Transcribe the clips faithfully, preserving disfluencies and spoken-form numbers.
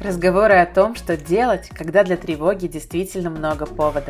Разговоры о том, что делать, когда для тревоги действительно много поводов.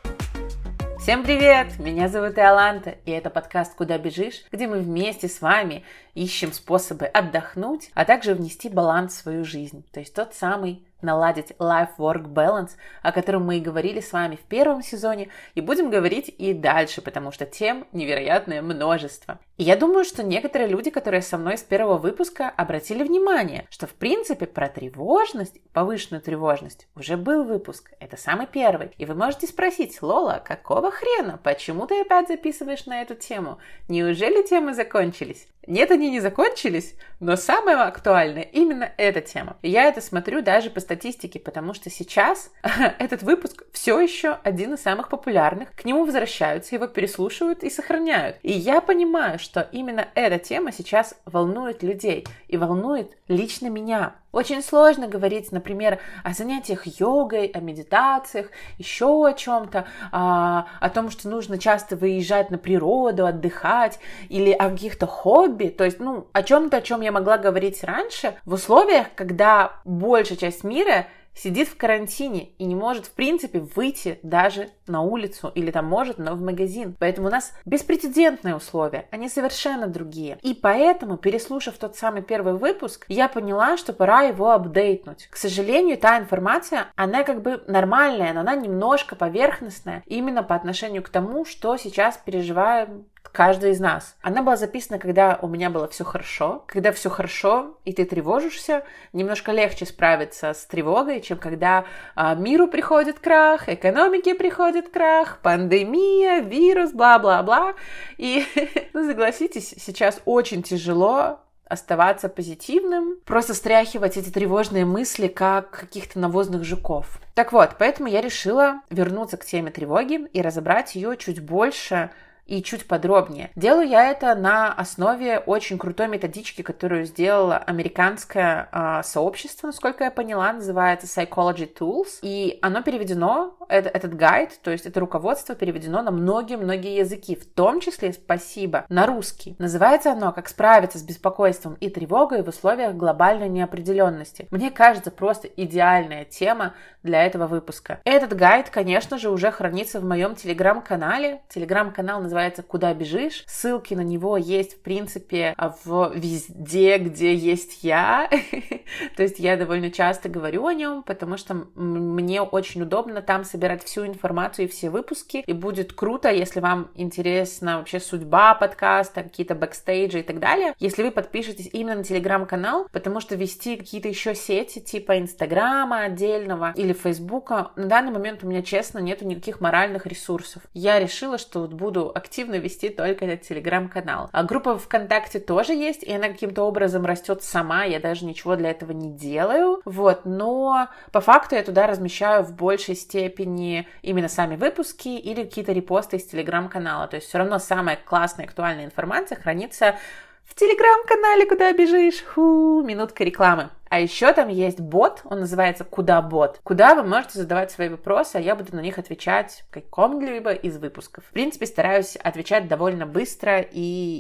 Всем привет! Меня зовут Иоланта, и это подкаст «Куда бежишь?», где мы вместе с вами ищем способы отдохнуть, а также внести баланс в свою жизнь, то есть тот самый наладить life-work balance, о котором мы и говорили с вами в первом сезоне, и будем говорить и дальше, потому что тем невероятное множество. И я думаю, что некоторые люди, которые со мной с первого выпуска, обратили внимание, что в принципе про тревожность, повышенную тревожность, уже был выпуск, это самый первый. И вы можете спросить: Лола, какого хрена, почему ты опять записываешь на эту тему? Неужели темы закончились? Нет, они не закончились, но самое актуальное именно эта тема. И я это смотрю даже по статистике, потому что сейчас этот выпуск все еще один из самых популярных. К нему возвращаются, его переслушивают и сохраняют. И я понимаю, что именно эта тема сейчас волнует людей и волнует лично меня. Очень сложно говорить, например, о занятиях йогой, о медитациях, еще о чем-то, о, о том, что нужно часто выезжать на природу, отдыхать, или о каких-то хобби, то есть, ну, о чем-то, о чем я могла говорить раньше, в условиях, когда большая часть мира сидит в карантине и не может, в принципе, выйти даже на улицу или там может, но в магазин. Поэтому у нас беспрецедентные условия, они совершенно другие. И поэтому, переслушав тот самый первый выпуск, я поняла, что пора его апдейтнуть. К сожалению, та информация, она как бы нормальная, но она немножко поверхностная именно по отношению к тому, что сейчас переживаем каждый из нас. Она была записана, когда у меня было все хорошо. Когда все хорошо, и ты тревожишься, немножко легче справиться с тревогой, чем когда а, миру приходит крах, экономике приходит крах, пандемия, вирус, бла-бла-бла. И, ну, согласитесь, сейчас очень тяжело оставаться позитивным, просто стряхивать эти тревожные мысли, как каких-то навозных жуков. Так вот, поэтому я решила вернуться к теме тревоги и разобрать ее чуть больше и чуть подробнее. Делаю я это на основе очень крутой методички, которую сделало американское э, сообщество, насколько я поняла, называется Psychology Tools, и оно переведено, это, этот гайд, то есть это руководство переведено на многие-многие языки, в том числе, спасибо, на русский. Называется оно «Как справиться с беспокойством и тревогой в условиях глобальной неопределенности». Мне кажется, просто идеальная тема для этого выпуска. Этот гайд, конечно же, уже хранится в моем телеграм-канале. Телеграм-канал называется называется «Куда бежишь?». Ссылки на него есть, в принципе, в везде, где есть я. То есть я довольно часто говорю о нем, потому что мне очень удобно там собирать всю информацию и все выпуски. И будет круто, если вам интересна вообще судьба подкаста, какие-то бэкстейджи и так далее, если вы подпишетесь именно на телеграм-канал, потому что вести какие-то еще сети типа Инстаграма отдельного или Фейсбука, на данный момент у меня, честно, нету никаких моральных ресурсов. Я решила, что вот буду активно вести только этот телеграм-канал. А группа ВКонтакте тоже есть, и она каким-то образом растет сама, я даже ничего для этого не делаю, вот, но по факту я туда размещаю в большей степени именно сами выпуски или какие-то репосты из телеграм-канала, то есть все равно самая классная, актуальная информация хранится в телеграм-канале «Куда бежишь?». Фу, минутка рекламы. А еще там есть бот, он называется «Куда бот», куда вы можете задавать свои вопросы, а я буду на них отвечать в каком-либо из выпусков. В принципе, стараюсь отвечать довольно быстро и,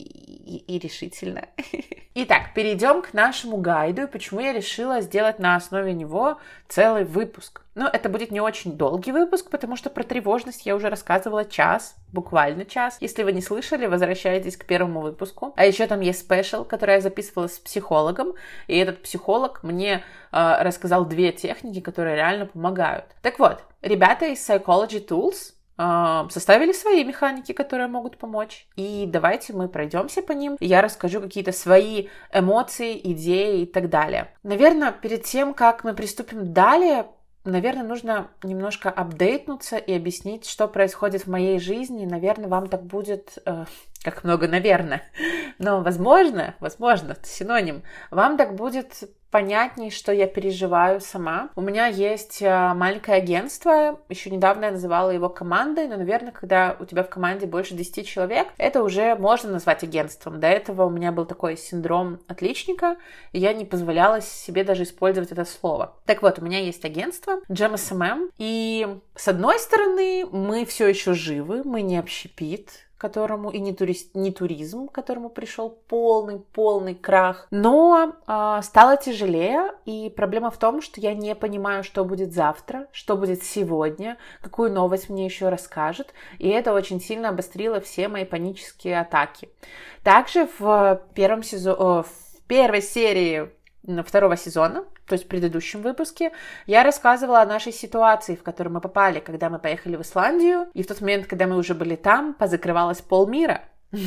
и, и решительно. Итак, перейдем к нашему гайду, и почему я решила сделать на основе него целый выпуск. Ну, это будет не очень долгий выпуск, потому что про тревожность я уже рассказывала час, буквально час. Если вы не слышали, возвращайтесь к первому выпуску. А еще там есть спешл, который я записывала с психологом, и этот психолог мне э, рассказал две техники, которые реально помогают. Так вот, ребята из Psychology Tools э, составили свои механики, которые могут помочь. И давайте мы пройдемся по ним. Я расскажу какие-то свои эмоции, идеи и так далее. Наверное, перед тем, как мы приступим далее, наверное, нужно немножко апдейтнуться и объяснить, что происходит в моей жизни. Наверное, вам так будет... Э, как много, наверное. Но, возможно, возможно, это синоним, вам так будет понятней, что я переживаю сама. У меня есть маленькое агентство, еще недавно я называла его командой, но, наверное, когда у тебя в команде больше десяти человек, это уже можно назвать агентством. До этого у меня был такой синдром отличника, и я не позволяла себе даже использовать это слово. Так вот, у меня есть агентство джем эс эм эм, и с одной стороны, мы все еще живы, мы не общепит, которому и не, турист, не туризм, которому пришел полный-полный крах. Но э, стало тяжелее, и проблема в том, что я не понимаю, что будет завтра, что будет сегодня, какую новость мне еще расскажут, и это очень сильно обострило все мои панические атаки. Также в первом сезоне, в первой серии второго сезона, то есть в предыдущем выпуске, я рассказывала о нашей ситуации, в которую мы попали, когда мы поехали в Исландию, и в тот момент, когда мы уже были там, позакрывалось полмира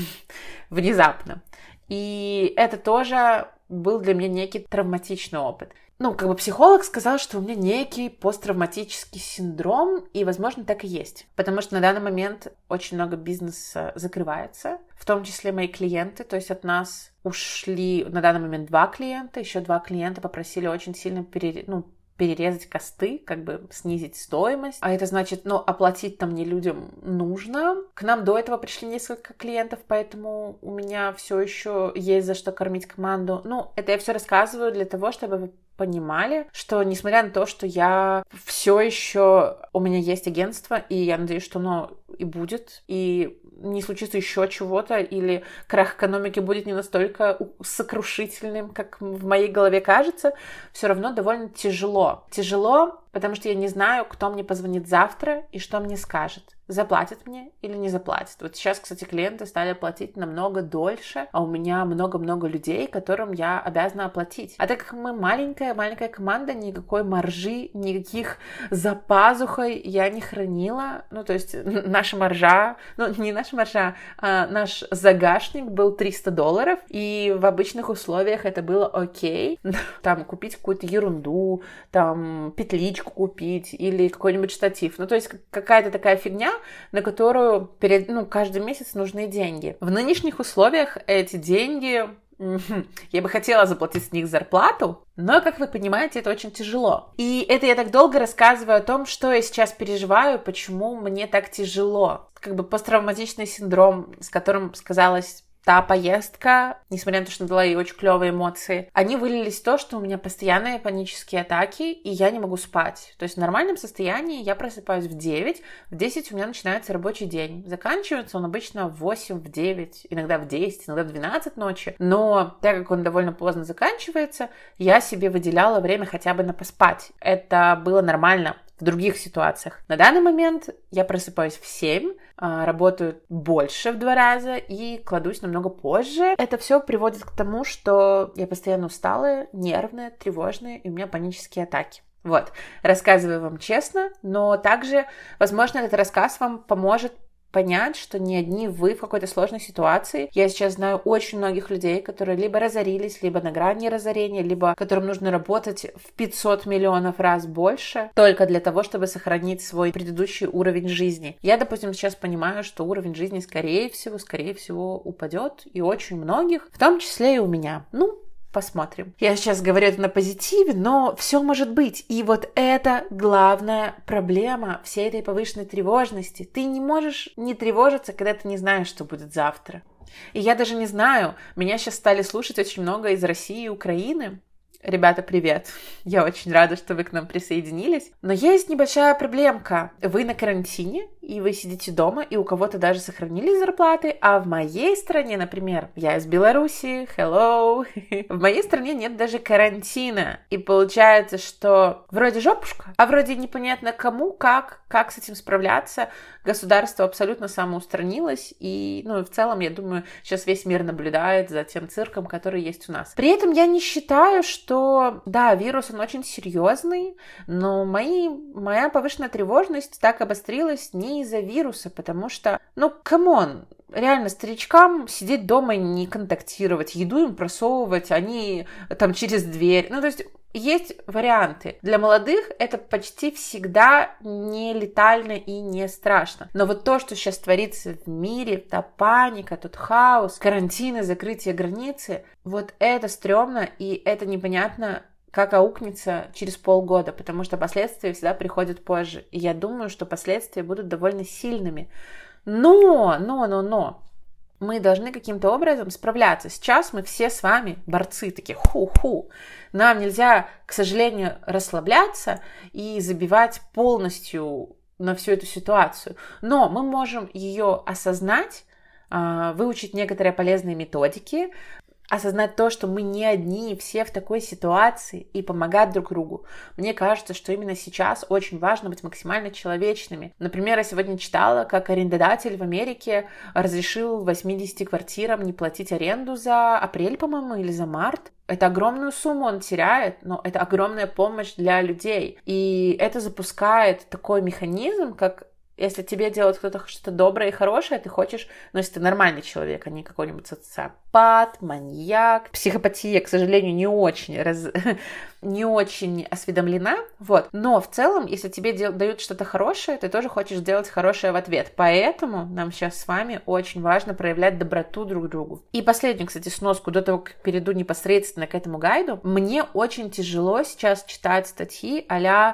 внезапно. И это тоже был для меня некий травматичный опыт. Ну, как бы психолог сказал, что у меня некий посттравматический синдром, и, возможно, так и есть. Потому что на данный момент очень много бизнеса закрывается, в том числе мои клиенты, то есть от нас ушли на данный момент два клиента, еще два клиента попросили очень сильно пере... ну, перерезать косты, как бы снизить стоимость. А это значит, ну, оплатить там мне людям нужно. К нам до этого пришли несколько клиентов, поэтому у меня все еще есть за что кормить команду. Ну, это я все рассказываю для того, чтобы вы понимали, что несмотря на то, что я все еще, у меня есть агентство, и я надеюсь, что оно и будет, и не случится еще чего-то, или крах экономики будет не настолько сокрушительным, как в моей голове кажется, все равно довольно тяжело. Тяжело, потому что я не знаю, кто мне позвонит завтра и что мне скажет. Заплатит мне или не заплатит. Вот сейчас, кстати, клиенты стали платить намного дольше, а у меня много-много людей, которым я обязана оплатить. А так как мы маленькая-маленькая команда, никакой маржи, никаких за пазухой я не хранила. Ну, то есть наша маржа, ну, не наша маржа, а наш загашник был триста долларов, и в обычных условиях это было окей. Там купить какую-то ерунду, там петличку купить или какой-нибудь штатив. Ну, то есть какая-то такая фигня, на которую перед, ну, каждый месяц нужны деньги. В нынешних условиях эти деньги, я бы хотела заплатить с них зарплату, но, как вы понимаете, это очень тяжело. И это я так долго рассказываю о том, что я сейчас переживаю, почему мне так тяжело. Как бы посттравматичный синдром, с которым сказалось та поездка, несмотря на то, что дала ей очень клевые эмоции, они вылились в то, что у меня постоянные панические атаки, и я не могу спать. То есть в нормальном состоянии я просыпаюсь в девять, в десять у меня начинается рабочий день. Заканчивается он обычно в восемь, в девять, иногда в десять, иногда в двенадцать ночи. Но так как он довольно поздно заканчивается, я себе выделяла время хотя бы на поспать. Это было нормально в других ситуациях. На данный момент я просыпаюсь в семь, работаю больше в два раза и кладусь намного позже. Это все приводит к тому, что я постоянно усталая, нервная, тревожная, и у меня панические атаки. Вот, рассказываю вам честно, но также, возможно, этот рассказ вам поможет понять, что не одни вы в какой-то сложной ситуации. Я сейчас знаю очень многих людей, которые либо разорились, либо на грани разорения, либо которым нужно работать в пятьсот миллионов раз больше только для того, чтобы сохранить свой предыдущий уровень жизни. Я, допустим, сейчас понимаю, что уровень жизни, скорее всего, скорее всего, упадет, и очень многих, в том числе и у меня. Ну, посмотрим. Я сейчас говорю это на позитиве, но все может быть. И вот это главная проблема всей этой повышенной тревожности. Ты не можешь не тревожиться, когда ты не знаешь, что будет завтра. И я даже не знаю, меня сейчас стали слушать очень много из России и Украины. Ребята, привет! Я очень рада, что вы к нам присоединились. Но есть небольшая проблемка. Вы на карантине, и вы сидите дома, и у кого-то даже сохранились зарплаты, а в моей стране, например, я из Беларуси, hello, в моей стране нет даже карантина. И получается, что вроде жопушка, а вроде непонятно кому, как, как с этим справляться. Государство абсолютно самоустранилось, и, ну, в целом, я думаю, сейчас весь мир наблюдает за тем цирком, который есть у нас. При этом я не считаю, что, да, вирус, он очень серьезный, но мои, моя повышенная тревожность так обострилась не из-за вируса, потому что, ну, камон, реально, старичкам сидеть дома и не контактировать, еду им просовывать, они там через дверь, ну, то есть есть варианты. Для молодых это почти всегда не летально и не страшно. Но вот то, что сейчас творится в мире, та паника, тот хаос, карантины, закрытие границы, вот это стрёмно, и это непонятно, как аукнется через полгода, потому что последствия всегда приходят позже. И я думаю, что последствия будут довольно сильными. Но, но, но, но, мы должны каким-то образом справляться. Сейчас мы все с вами борцы, такие ху-ху. Нам нельзя, к сожалению, расслабляться и забивать полностью на всю эту ситуацию. Но мы можем ее осознать, выучить некоторые полезные методики, осознать то, что мы не одни, все в такой ситуации, и помогать друг другу. Мне кажется, что именно сейчас очень важно быть максимально человечными. Например, я сегодня читала, как арендодатель в Америке разрешил восьмидесяти квартирам не платить аренду за апрель, по-моему, или за март. Это огромную сумму он теряет, но это огромная помощь для людей. И это запускает такой механизм, как если тебе делает кто-то что-то доброе и хорошее, ты хочешь, но если ты нормальный человек, а не какой-нибудь социопат, маньяк, психопатия, к сожалению, не очень, раз... не очень осведомлена, вот. Но в целом, если тебе дел... дают что-то хорошее, ты тоже хочешь сделать хорошее в ответ. Поэтому нам сейчас с вами очень важно проявлять доброту друг к другу. И последнюю, кстати, сноску, до того, как перейду непосредственно к этому гайду, мне очень тяжело сейчас читать статьи а-ля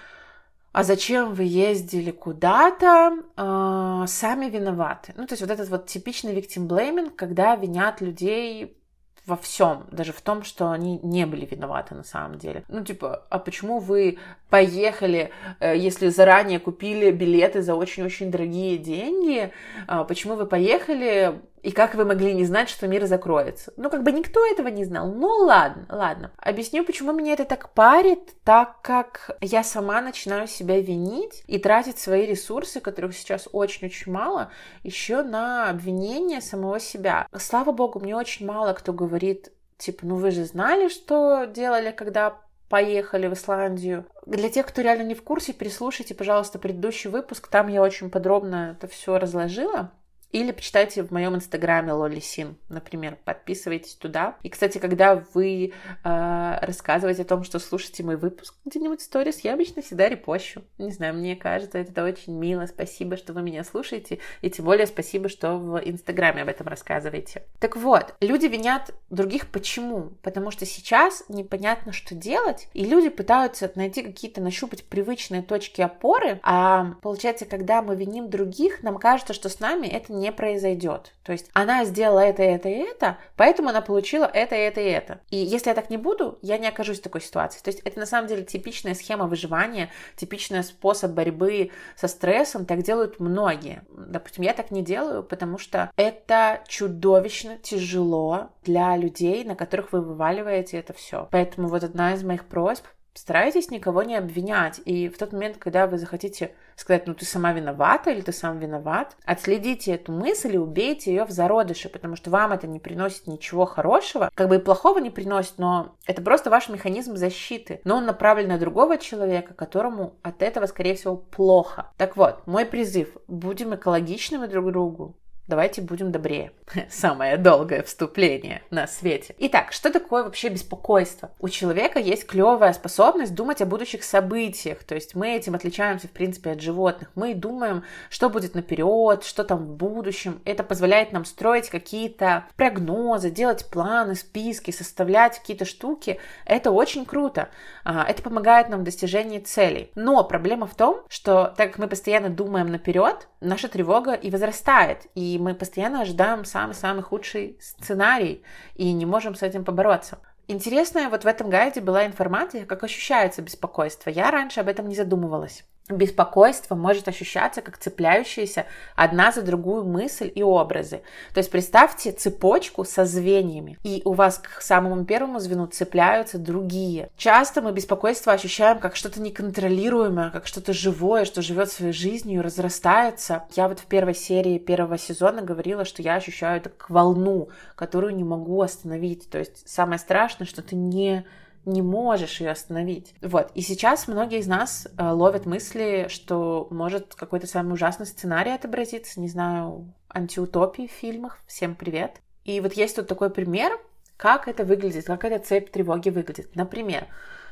«А зачем вы ездили куда-то? Э, сами виноваты». Ну, то есть вот этот вот типичный victim blaming, когда винят людей во всем, даже в том, что они не были виноваты на самом деле. Ну, типа, а почему вы поехали, если заранее купили билеты за очень-очень дорогие деньги? Почему вы поехали, и как вы могли не знать, что мир закроется? Ну, как бы никто этого не знал. Ну, ладно, ладно. Объясню, почему меня это так парит, так как я сама начинаю себя винить и тратить свои ресурсы, которых сейчас очень-очень мало, еще на обвинение самого себя. Слава богу, мне очень мало кто говорит, типа, ну вы же знали, что делали, когда поехали в Исландию. Для тех, кто реально не в курсе, переслушайте, пожалуйста, предыдущий выпуск, там я очень подробно это все разложила. Или почитайте в моем инстаграме лолисин, например, подписывайтесь туда. И, кстати, когда вы э, рассказываете о том, что слушаете мой выпуск где-нибудь в сторис, я обычно всегда репощу. Не знаю, мне кажется, это очень мило. Спасибо, что вы меня слушаете. И тем более спасибо, что в инстаграме об этом рассказываете. Так вот, люди винят других почему? Потому что сейчас непонятно, что делать, и люди пытаются найти какие-то, нащупать привычные точки опоры, а получается, когда мы виним других, нам кажется, что с нами это не не произойдет. То есть она сделала это, это и это, поэтому она получила это, это и это. И если я так не буду, я не окажусь в такой ситуации. То есть это на самом деле типичная схема выживания, типичный способ борьбы со стрессом. Так делают многие. Допустим, я так не делаю, потому что это чудовищно тяжело для людей, на которых вы вываливаете это все. Поэтому вот одна из моих просьб: старайтесь никого не обвинять. И в тот момент, когда вы захотите сказать, ну ты сама виновата или ты сам виноват, отследите эту мысль и убейте ее в зародыше, потому что вам это не приносит ничего хорошего, как бы и плохого не приносит, но это просто ваш механизм защиты. Но он направлен на другого человека, которому от этого, скорее всего, плохо. Так вот, мой призыв: будем экологичными друг к другу. Давайте будем добрее. Самое долгое вступление на свете. Итак, что такое вообще беспокойство? У человека есть клевая способность думать о будущих событиях. То есть мы этим отличаемся, в принципе, от животных. Мы думаем, что будет наперед, что там в будущем. Это позволяет нам строить какие-то прогнозы, делать планы, списки, составлять какие-то штуки. Это очень круто. Это помогает нам в достижении целей. Но проблема в том, что так как мы постоянно думаем наперед, наша тревога и возрастает. И мы постоянно ожидаем самый-самый худший сценарий и не можем с этим побороться. Интересная вот в этом гайде была информация, как ощущается беспокойство. Я раньше об этом не задумывалась. Беспокойство может ощущаться как цепляющаяся одна за другую мысль и образы. То есть представьте цепочку со звеньями, и у вас к самому первому звену цепляются другие. Часто мы беспокойство ощущаем как что-то неконтролируемое, как что-то живое, что живет своей жизнью и разрастается. Я вот в первой серии первого сезона говорила, что я ощущаю это как волну, которую не могу остановить. То есть самое страшное, что ты не... не можешь ее остановить. Вот. И сейчас многие из нас э, ловят мысли, что может какой-то самый ужасный сценарий отобразиться, не знаю, антиутопии в фильмах. Всем привет. И вот есть тут такой пример, как это выглядит, как эта цепь тревоги выглядит. Например,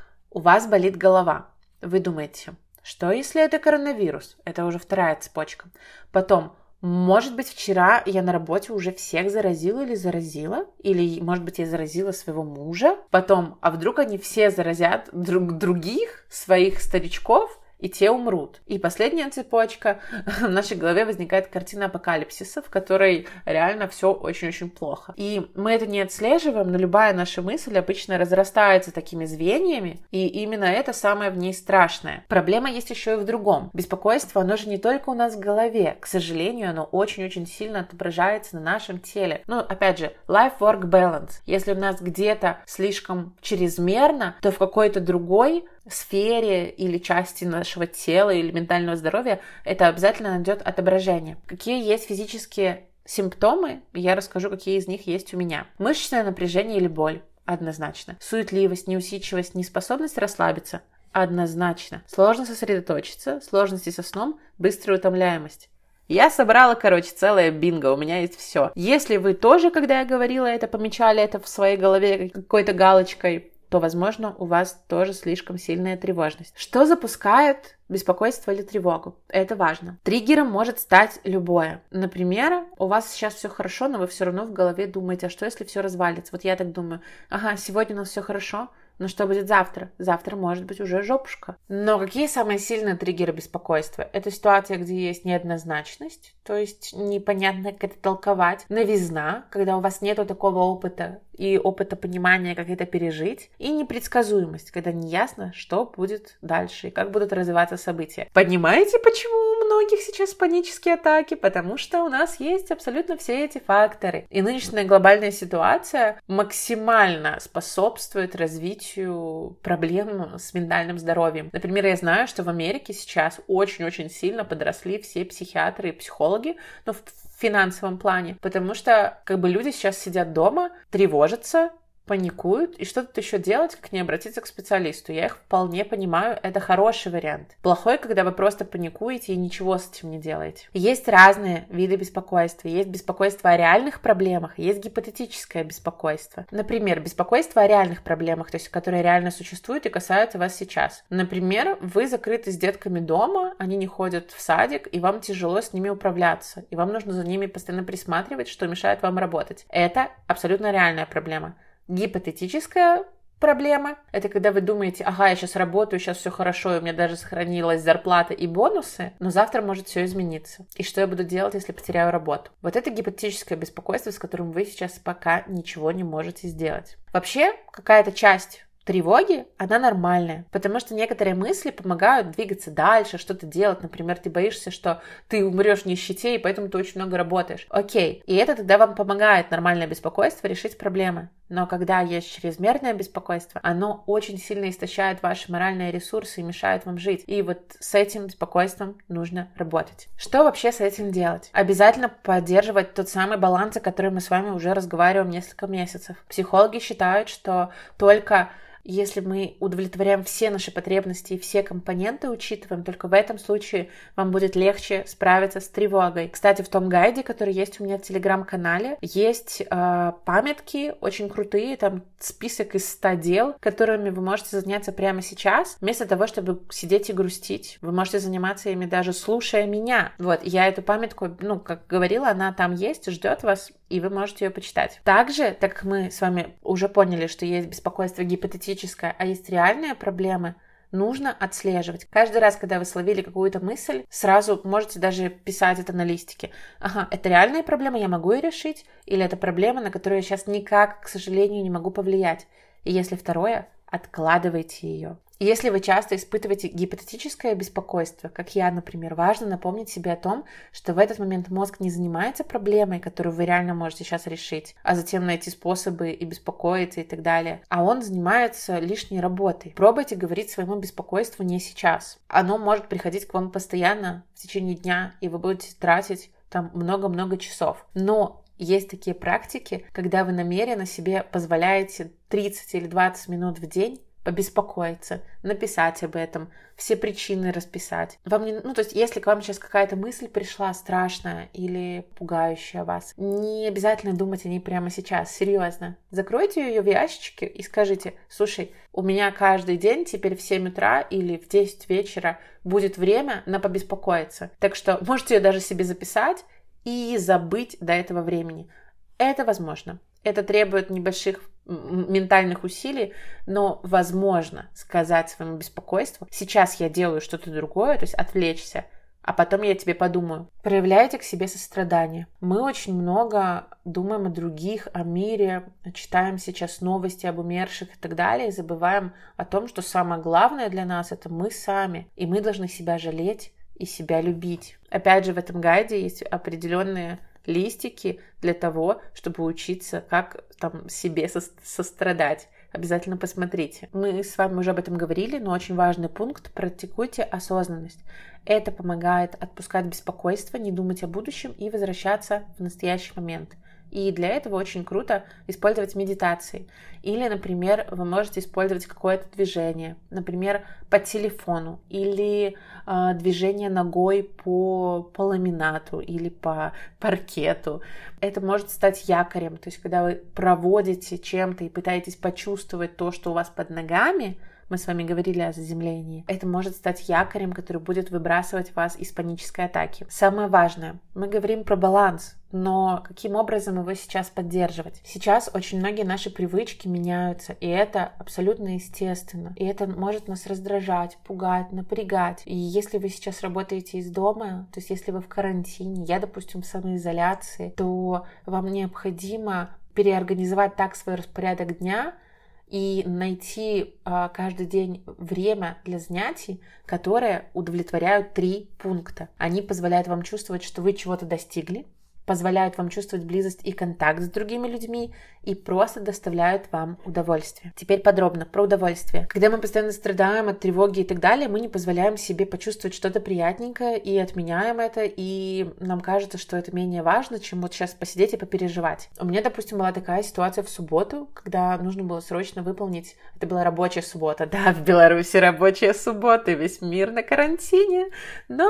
у вас болит голова. Вы думаете, что если это коронавирус? Это уже вторая цепочка. Потом, может быть, вчера я на работе уже всех заразила или заразила, или, может быть, я заразила своего мужа. Потом, а вдруг они все заразят друг других, своих старичков, и те умрут. И последняя цепочка, в нашей голове возникает картина апокалипсиса, в которой реально все очень-очень плохо. И мы это не отслеживаем, но любая наша мысль обычно разрастается такими звеньями, и именно это самое в ней страшное. Проблема есть еще и в другом. Беспокойство, оно же не только у нас в голове. К сожалению, оно очень-очень сильно отображается на нашем теле. Ну, опять же, life-work balance. Если у нас где-то слишком чрезмерно, то в какой-то другой сфере или части нашего тела или ментального здоровья это обязательно найдет отображение. Какие есть физические симптомы, я расскажу, какие из них есть у меня. Мышечное напряжение или боль. Однозначно. Суетливость, неусидчивость, неспособность расслабиться. Однозначно. Сложность сосредоточиться, сложности со сном, быстрая утомляемость. Я собрала, короче, целое бинго, у меня есть все. Если вы тоже, когда я говорила это, помечали это в своей голове какой-то галочкой, то, возможно, у вас тоже слишком сильная тревожность. Что запускает беспокойство или тревогу? Это важно. Триггером может стать любое. Например, у вас сейчас все хорошо, но вы все равно в голове думаете, а что если все развалится? Вот я так думаю, ага, сегодня у нас все хорошо, но что будет завтра? Завтра может быть уже жопушка. Но какие самые сильные триггеры беспокойства? Это ситуация, где есть неоднозначность, то есть непонятно, как это толковать. Новизна, когда у вас нету такого опыта и опыта понимания, как это пережить. И непредсказуемость, когда не ясно, что будет дальше и как будут развиваться события. Понимаете, почему у многих сейчас панические атаки? Потому что у нас есть абсолютно все эти факторы. И нынешняя глобальная ситуация максимально способствует развитию проблем с ментальным здоровьем. Например, я знаю, что в Америке сейчас очень-очень сильно подросли все психиатры и психологи, но в финансовом плане, потому что как бы люди сейчас сидят дома, тревожатся, паникуют, и что тут еще делать, как не обратиться к специалисту. Я их вполне понимаю, это хороший вариант. Плохой, когда вы просто паникуете и ничего с этим не делаете. Есть разные виды беспокойства. Есть беспокойство о реальных проблемах, есть гипотетическое беспокойство. Например, беспокойство о реальных проблемах, то есть которые реально существуют и касаются вас сейчас. Например, вы закрыты с детками дома, они не ходят в садик, и вам тяжело с ними управляться, и вам нужно за ними постоянно присматривать, что мешает вам работать. Это абсолютно реальная проблема. Гипотетическая проблема – это когда вы думаете, ага, я сейчас работаю, сейчас все хорошо, и у меня даже сохранилась зарплата и бонусы, но завтра может все измениться. И что я буду делать, если потеряю работу? Вот это гипотетическое беспокойство, с которым вы сейчас пока ничего не можете сделать. Вообще, какая-то часть тревоги, она нормальная, потому что некоторые мысли помогают двигаться дальше, что-то делать. Например, ты боишься, что ты умрешь в нищете, и поэтому ты очень много работаешь. Окей, и это тогда вам помогает нормальное беспокойство решить проблемы. Но когда есть чрезмерное беспокойство, оно очень сильно истощает ваши моральные ресурсы и мешает вам жить. И вот с этим беспокойством нужно работать. Что вообще с этим делать? Обязательно поддерживать тот самый баланс, о котором мы с вами уже разговариваем несколько месяцев. Психологи считают, что только если мы удовлетворяем все наши потребности и все компоненты учитываем, только в этом случае вам будет легче справиться с тревогой. Кстати, в том гайде, который есть у меня в телеграм-канале, есть э, памятки очень крутые, там список из ста дел, которыми вы можете заняться прямо сейчас, вместо того, чтобы сидеть и грустить. Вы можете заниматься ими даже слушая меня. Вот, я эту памятку, ну, как говорила, она там есть, ждет вас, и вы можете ее почитать. Также, так как мы с вами уже поняли, что есть беспокойство гипотетическое, а есть реальные проблемы, нужно отслеживать. Каждый раз, когда вы словили какую-то мысль, сразу можете даже писать это на листике. Ага, это реальная проблема, я могу ее решить, или это проблема, на которую я сейчас никак, к сожалению, не могу повлиять. И если второе, откладывайте ее. Если вы часто испытываете гипотетическое беспокойство, как я, например, важно напомнить себе о том, что в этот момент мозг не занимается проблемой, которую вы реально можете сейчас решить, а затем найти способы и беспокоиться и так далее, а он занимается лишней работой. Пробуйте говорить своему беспокойству не сейчас. Оно может приходить к вам постоянно в течение дня, и вы будете тратить там много-много часов. Но есть такие практики, когда вы намеренно себе позволяете тридцать или двадцать минут в день побеспокоиться, написать об этом, все причины расписать. Вам не, ну, то есть, если к вам сейчас какая-то мысль пришла страшная или пугающая вас, не обязательно думать о ней прямо сейчас, серьезно. Закройте ее в ящичке и скажите: слушай, у меня каждый день теперь в семь утра или в десять вечера будет время на побеспокоиться. Так что можете ее даже себе записать и забыть до этого времени. Это возможно. Это требует небольших ментальных усилий, но возможно сказать своему беспокойству: сейчас я делаю что-то другое, то есть отвлечься, а потом я тебе подумаю. Проявляйте к себе сострадание. Мы очень много думаем о других, о мире, читаем сейчас новости об умерших и так далее, и забываем о том, что самое главное для нас — это мы сами, и мы должны себя жалеть и себя любить. Опять же, в этом гайде есть определенные листики для того, чтобы учиться, как там себе со- сострадать. Обязательно посмотрите. Мы с вами уже об этом говорили, но очень важный пункт — практикуйте осознанность. Это помогает отпускать беспокойство, не думать о будущем и возвращаться в настоящий момент. И для этого очень круто использовать медитации. Или, например, вы можете использовать какое-то движение, например, по телефону, или э, движение ногой по, по ламинату или по паркету. Это может стать якорем. То есть, когда вы проводите чем-то и пытаетесь почувствовать то, что у вас под ногами, мы с вами говорили о заземлении, это может стать якорем, который будет выбрасывать вас из панической атаки. Самое важное, мы говорим про баланс, но каким образом его сейчас поддерживать? Сейчас очень многие наши привычки меняются, и это абсолютно естественно. И это может нас раздражать, пугать, напрягать. И если вы сейчас работаете из дома, то есть если вы в карантине, я, допустим, в самоизоляции, то вам необходимо переорганизовать так свой распорядок дня и найти э, каждый день время для занятий, которые удовлетворяют три пункта. Они позволяют вам чувствовать, что вы чего-то достигли, позволяют вам чувствовать близость и контакт с другими людьми и просто доставляют вам удовольствие. Теперь подробно про удовольствие. Когда мы постоянно страдаем от тревоги и так далее, мы не позволяем себе почувствовать что-то приятненькое и отменяем это, и нам кажется, что это менее важно, чем вот сейчас посидеть и попереживать. У меня, допустим, была такая ситуация в субботу, когда нужно было срочно выполнить, это была рабочая суббота, да, в Беларуси рабочая суббота, весь мир на карантине, но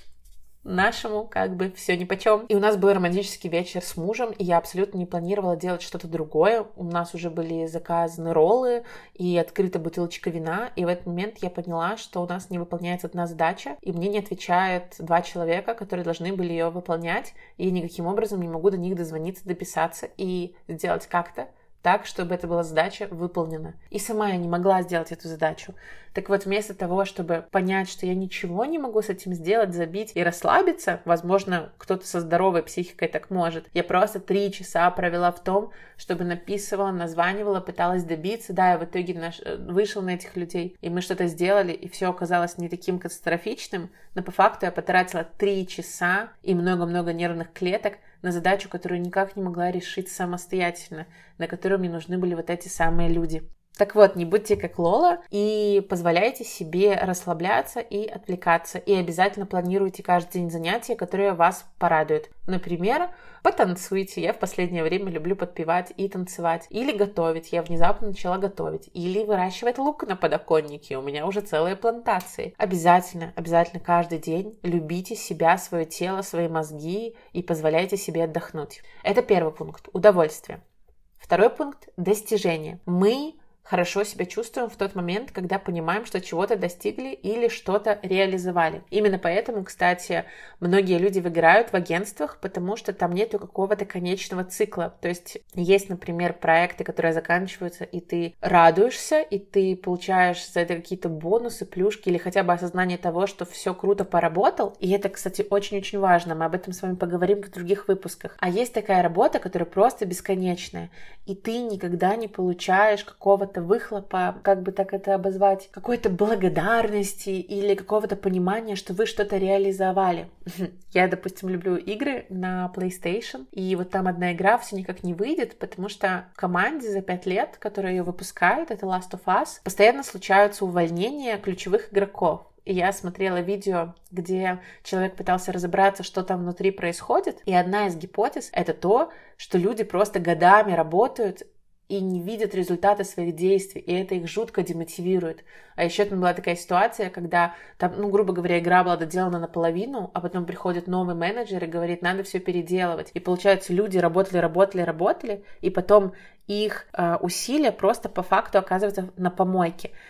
нашему как бы все нипочем. И у нас был романтический вечер с мужем, и я абсолютно не планировала делать что-то другое. У нас уже были заказаны роллы и открыта бутылочка вина, и в этот момент я поняла, что у нас не выполняется одна задача, и мне не отвечают два человека, которые должны были ее выполнять, и я никаким образом не могу до них дозвониться, дописаться и сделать как-то так, чтобы эта была задача выполнена. И сама я не могла сделать эту задачу. Так вот, вместо того, чтобы понять, что я ничего не могу с этим сделать, забить и расслабиться, возможно, кто-то со здоровой психикой так может, я просто три часа провела в том, чтобы написывала, названивала, пыталась добиться, да, и в итоге наш... вышел на этих людей, и мы что-то сделали, и все оказалось не таким катастрофичным, но по факту я потратила три часа и много-много нервных клеток на задачу, которую никак не могла решить самостоятельно, на которую мне нужны были вот эти самые люди. Так вот, не будьте как Лола и позволяйте себе расслабляться и отвлекаться. И обязательно планируйте каждый день занятия, которые вас порадуют. Например, потанцуйте. Я в последнее время люблю подпевать и танцевать. Или готовить. Я внезапно начала готовить. Или выращивать лук на подоконнике. У меня уже целые плантации. Обязательно, обязательно каждый день любите себя, свое тело, свои мозги и позволяйте себе отдохнуть. Это первый пункт. Удовольствие. Второй пункт – достижение. Мы хорошо себя чувствуем в тот момент, когда понимаем, что чего-то достигли или что-то реализовали. Именно поэтому, кстати, многие люди выгорают в агентствах, потому что там нету какого-то конечного цикла. То есть есть, например, проекты, которые заканчиваются, и ты радуешься, и ты получаешь за это какие-то бонусы, плюшки или хотя бы осознание того, что все круто поработал. И это, кстати, очень-очень важно. Мы об этом с вами поговорим в других выпусках. А есть такая работа, которая просто бесконечная, и ты никогда не получаешь какого-то выхлопа, как бы так это обозвать, какой-то благодарности или какого-то понимания, что вы что-то реализовали. Я, допустим, люблю игры на PlayStation, и вот там одна игра все никак не выйдет, потому что в команде за пять лет, которая ее выпускает, это Last of Us, постоянно случаются увольнения ключевых игроков. И я смотрела видео, где человек пытался разобраться, что там внутри происходит, и одна из гипотез — это то, что люди просто годами работают и не видят результаты своих действий, и это их жутко демотивирует. А еще там была такая ситуация, когда, там, ну, грубо говоря, игра была доделана наполовину, а потом приходит новый менеджер и говорит, надо все переделывать. И получается, люди работали, работали, работали, и потом их э, усилия просто по факту оказываются на помойке.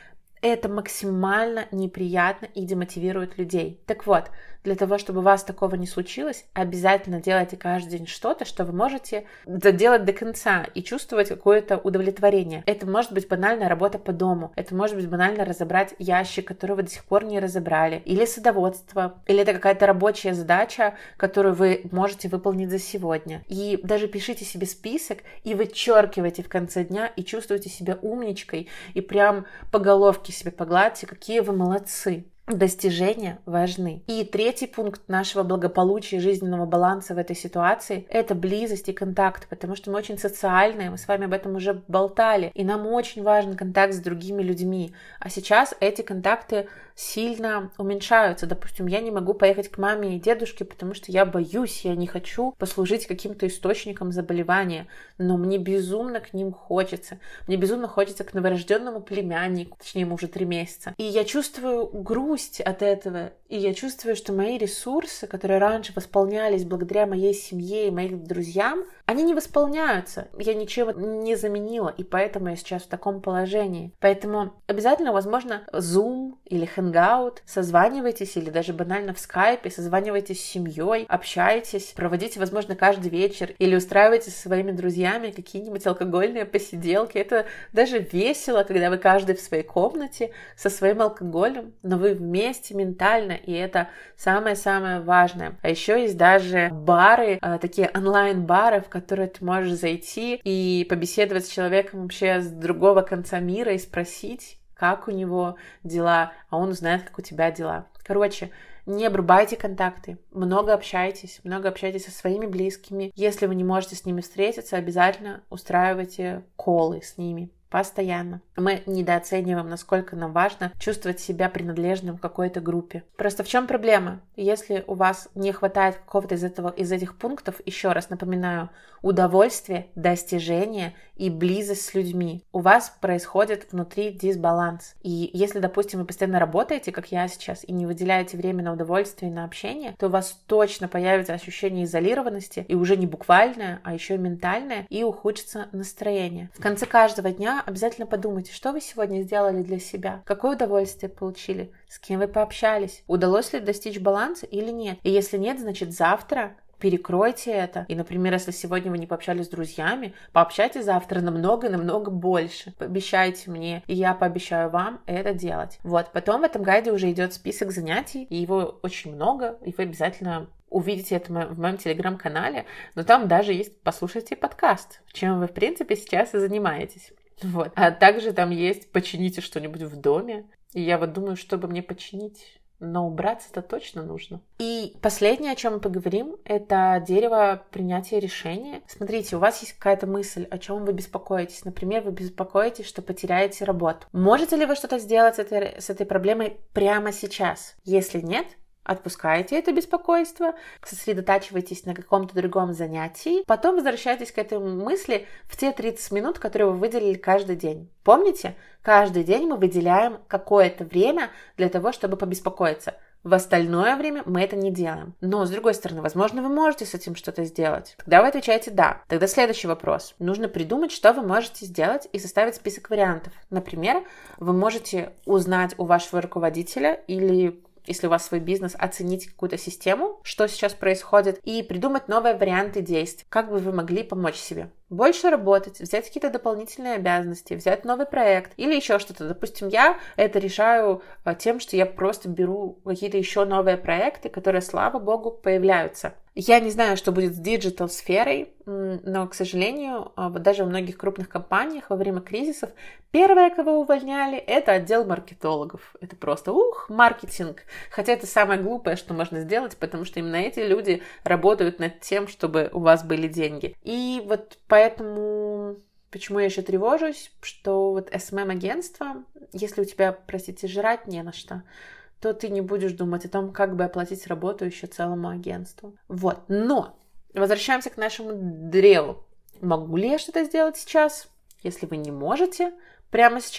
Это максимально неприятно и демотивирует людей. Так вот, для того, чтобы у вас такого не случилось, обязательно делайте каждый день что-то, что вы можете доделать до конца и чувствовать какое-то удовлетворение. Это может быть банальная работа по дому, это может быть банально разобрать ящик, который вы до сих пор не разобрали, или садоводство, или это какая-то рабочая задача, которую вы можете выполнить за сегодня. И даже пишите себе список и вычеркивайте в конце дня и чувствуйте себя умничкой и прям по головке себе погладьте, какие вы молодцы. Достижения важны. И третий пункт нашего благополучия, жизненного баланса в этой ситуации — это близость и контакт, потому что мы очень социальные, мы с вами об этом уже болтали, и нам очень важен контакт с другими людьми. А сейчас эти контакты сильно уменьшаются. Допустим, я не могу поехать к маме и дедушке, потому что я боюсь, я не хочу послужить каким-то источником заболевания, но мне безумно к ним хочется. Мне безумно хочется к новорожденному племяннику, точнее, ему уже три месяца. И я чувствую грусть от этого, и я чувствую, что мои ресурсы, которые раньше восполнялись благодаря моей семье и моим друзьям, они не восполняются. Я ничем не заменила, и поэтому я сейчас в таком положении. Поэтому обязательно, возможно, Zoom или Hangout, созванивайтесь, или даже банально в скайпе, созванивайтесь с семьей, общайтесь, проводите, возможно, каждый вечер, или устраивайте со своими друзьями какие-нибудь алкогольные посиделки. Это даже весело, когда вы каждый в своей комнате со своим алкоголем, но вы вместе ментально, и это самое-самое важное. А еще есть даже бары, такие онлайн-бары, в которые ты можешь зайти и побеседовать с человеком вообще с другого конца мира и спросить, как у него дела, а он узнает, как у тебя дела. Короче, не обрубайте контакты, много общайтесь, много общайтесь со своими близкими. Если вы не можете с ними встретиться, обязательно устраивайте коллы с ними. Постоянно. Мы недооцениваем, насколько нам важно чувствовать себя принадлежным к какой-то группе. Просто в чем проблема? Если у вас не хватает какого-то из, этого, из этих пунктов, еще раз напоминаю, удовольствие, достижение и близость с людьми, у вас происходит внутри дисбаланс. И если, допустим, вы постоянно работаете, как я сейчас, и не выделяете время на удовольствие и на общение, то у вас точно появится ощущение изолированности, и уже не буквальное, а еще и ментальное, и ухудшится настроение. В конце каждого дня обязательно подумайте, что вы сегодня сделали для себя, какое удовольствие получили, с кем вы пообщались, удалось ли достичь баланса или нет. И если нет, значит завтра перекройте это. И, например, если сегодня вы не пообщались с друзьями, пообщайтесь завтра намного-намного больше. Пообещайте мне, и я пообещаю вам это делать. Вот, потом в этом гайде уже идет список занятий, и его очень много, и вы обязательно увидите это в моем телеграм-канале, но там даже есть «Послушайте подкаст», чем вы, в принципе, сейчас и занимаетесь. Вот. А также там есть «Почините что-нибудь в доме». И я вот думаю, чтобы мне починить, но убраться-то точно нужно. И последнее, о чем мы поговорим, это дерево принятия решения. Смотрите, у вас есть какая-то мысль, о чем вы беспокоитесь. Например, вы беспокоитесь, что потеряете работу. Можете ли вы что-то сделать с этой, с этой проблемой прямо сейчас? Если нет, отпускайте это беспокойство, сосредотачивайтесь на каком-то другом занятии, потом возвращайтесь к этой мысли в те тридцать минут, которые вы выделили каждый день. Помните? Каждый день мы выделяем какое-то время для того, чтобы побеспокоиться. В остальное время мы это не делаем. Но, с другой стороны, возможно, вы можете с этим что-то сделать. Тогда вы отвечаете «да». Тогда следующий вопрос. Нужно придумать, что вы можете сделать, и составить список вариантов. Например, вы можете узнать у вашего руководителя или, если у вас свой бизнес, оценить какую-то систему, что сейчас происходит, и придумать новые варианты действий. Как бы вы могли помочь себе? Больше работать, взять какие-то дополнительные обязанности, взять новый проект или еще что-то. Допустим, я это решаю тем, что я просто беру какие-то еще новые проекты, которые, слава богу, появляются. Я не знаю, что будет с диджитал-сферой, но, к сожалению, вот даже в многих крупных компаниях во время кризисов первое, кого увольняли, это отдел маркетологов. Это просто, ух, маркетинг. Хотя это самое глупое, что можно сделать, потому что именно эти люди работают над тем, чтобы у вас были деньги. И вот поэтому... Почему я еще тревожусь, что вот эс эм эм-агентство, если у тебя, простите, жрать не на что, то ты не будешь думать о том, как бы оплатить работу еще целому агентству. Вот. Но возвращаемся к нашему древу. Могу ли я что-то сделать сейчас? Если вы не можете прямо сейчас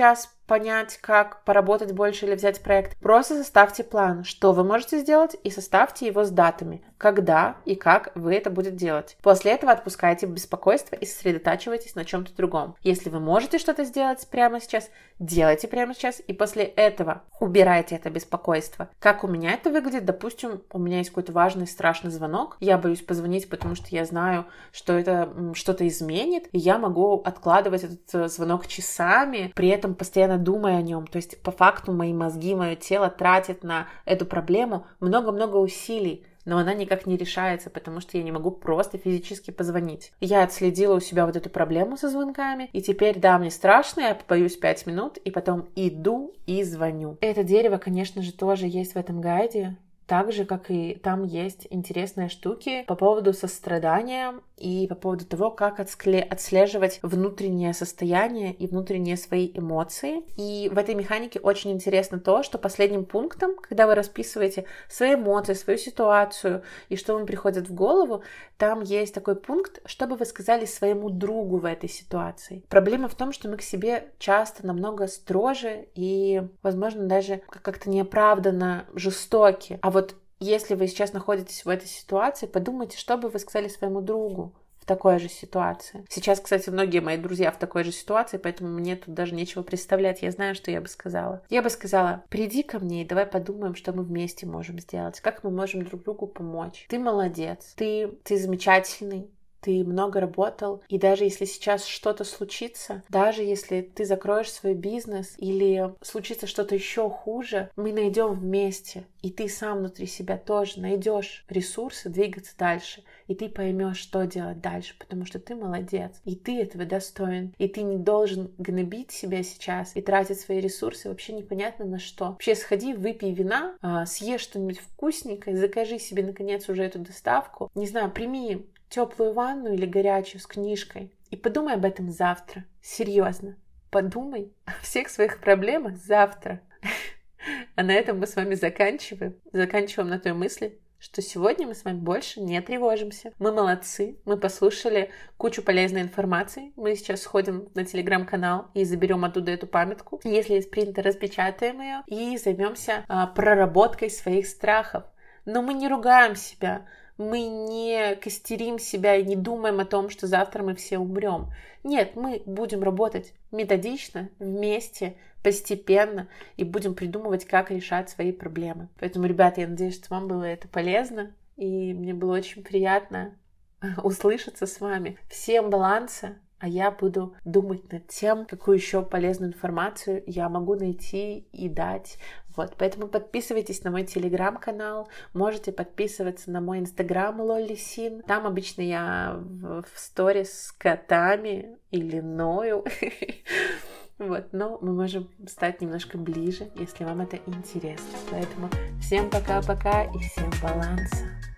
понять, как поработать больше или взять проект. Просто составьте план, что вы можете сделать, и составьте его с датами, когда и как вы это будете делать. После этого отпускайте беспокойство и сосредотачивайтесь на чем-то другом. Если вы можете что-то сделать прямо сейчас, делайте прямо сейчас, и после этого убирайте это беспокойство. Как у меня это выглядит? Допустим, у меня есть какой-то важный, страшный звонок. Я боюсь позвонить, потому что я знаю, что это что-то изменит, и я могу откладывать этот звонок часами, при этом постоянно думая о нем. То есть, по факту, мои мозги, мое тело тратят на эту проблему много-много усилий, но она никак не решается, потому что я не могу просто физически позвонить. Я отследила у себя вот эту проблему со звонками, и теперь, да, мне страшно, я побоюсь пять минут, и потом иду и звоню. Это дерево, конечно же, тоже есть в этом гайде. Так же, как и там есть интересные штуки по поводу сострадания и по поводу того, как отслеживать внутреннее состояние и внутренние свои эмоции. И в этой механике очень интересно то, что последним пунктом, когда вы расписываете свои эмоции, свою ситуацию и что вам приходит в голову, там есть такой пункт, чтобы вы сказали своему другу в этой ситуации. Проблема в том, что мы к себе часто намного строже и, возможно, даже как-то неоправданно жестоки. А вот если вы сейчас находитесь в этой ситуации, подумайте, что бы вы сказали своему другу в такой же ситуации. Сейчас, кстати, многие мои друзья в такой же ситуации, поэтому мне тут даже нечего представлять. Я знаю, что я бы сказала. Я бы сказала: приди ко мне и давай подумаем, что мы вместе можем сделать, как мы можем друг другу помочь. Ты молодец, ты, ты замечательный. Ты много работал, и даже если сейчас что-то случится, даже если ты закроешь свой бизнес или случится что-то еще хуже, мы найдем вместе, и ты сам внутри себя тоже найдешь ресурсы двигаться дальше, и ты поймешь, что делать дальше, потому что ты молодец, и ты этого достоин, и ты не должен гнобить себя сейчас и тратить свои ресурсы вообще непонятно на что. Вообще сходи, выпей вина, съешь что-нибудь вкусненькое, закажи себе наконец уже эту доставку, не знаю, прими теплую ванну или горячую с книжкой и подумай об этом завтра. Серьезно. Подумай о всех своих проблемах завтра. А на этом мы с вами заканчиваем. Заканчиваем на той мысли, что сегодня мы с вами больше не тревожимся. Мы молодцы. Мы послушали кучу полезной информации. Мы сейчас сходим на телеграм-канал и заберем оттуда эту памятку. Если есть принтер, распечатаем ее и займемся а, проработкой своих страхов. Но мы не ругаем себя. Мы не костерим себя и не думаем о том, что завтра мы все умрем. Нет, мы будем работать методично, вместе, постепенно и будем придумывать, как решать свои проблемы. Поэтому, ребята, я надеюсь, что вам было это полезно, и мне было очень приятно услышаться с вами. Всем баланса, а я буду думать над тем, какую еще полезную информацию я могу найти и дать. Вот, поэтому подписывайтесь на мой телеграм-канал, можете подписываться на мой инстаграм лолисин. Там обычно я в, в сторис с котами или ною. Вот, но мы можем стать немножко ближе, если вам это интересно. Поэтому всем пока-пока и всем баланса.